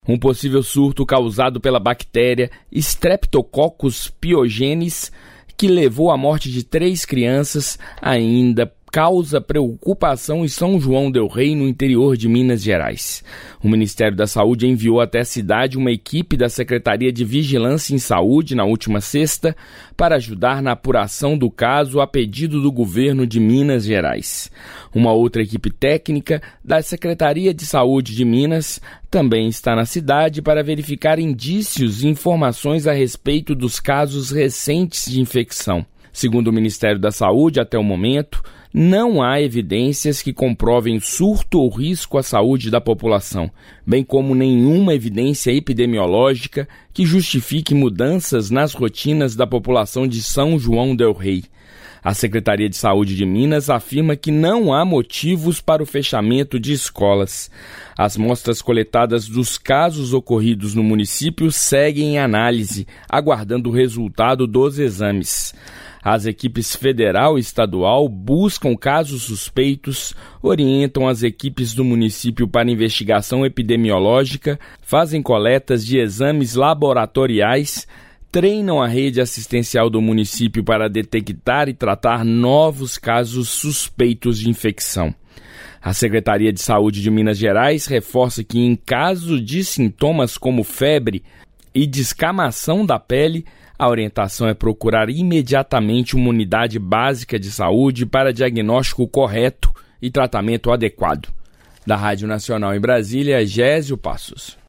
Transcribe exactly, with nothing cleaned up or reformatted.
Um possível surto causado pela bactéria Streptococcus pyogenes, que levou à morte de três crianças, ainda causa preocupação em São João del Rei, no interior de Minas Gerais. O Ministério da Saúde enviou até a cidade uma equipe da Secretaria de Vigilância em Saúde na última sexta para ajudar na apuração do caso a pedido do governo de Minas Gerais. Uma outra equipe técnica da Secretaria de Saúde de Minas também está na cidade para verificar indícios e informações a respeito dos casos recentes de infecção. Segundo o Ministério da Saúde, até o momento, não há evidências que comprovem surto ou risco à saúde da população, bem como nenhuma evidência epidemiológica que justifique mudanças nas rotinas da população de São João del Rei. A Secretaria de Saúde de Minas afirma que não há motivos para o fechamento de escolas. As amostras coletadas dos casos ocorridos no município seguem em análise, aguardando o resultado dos exames. As equipes federal e estadual buscam casos suspeitos, orientam as equipes do município para investigação epidemiológica, fazem coletas de exames laboratoriais, treinam a rede assistencial do município para detectar e tratar novos casos suspeitos de infecção. A Secretaria de Saúde de Minas Gerais reforça que, em caso de sintomas como febre e descamação da pele, a orientação é procurar imediatamente uma unidade básica de saúde para diagnóstico correto e tratamento adequado. Da Rádio Nacional em Brasília, Gésio Passos.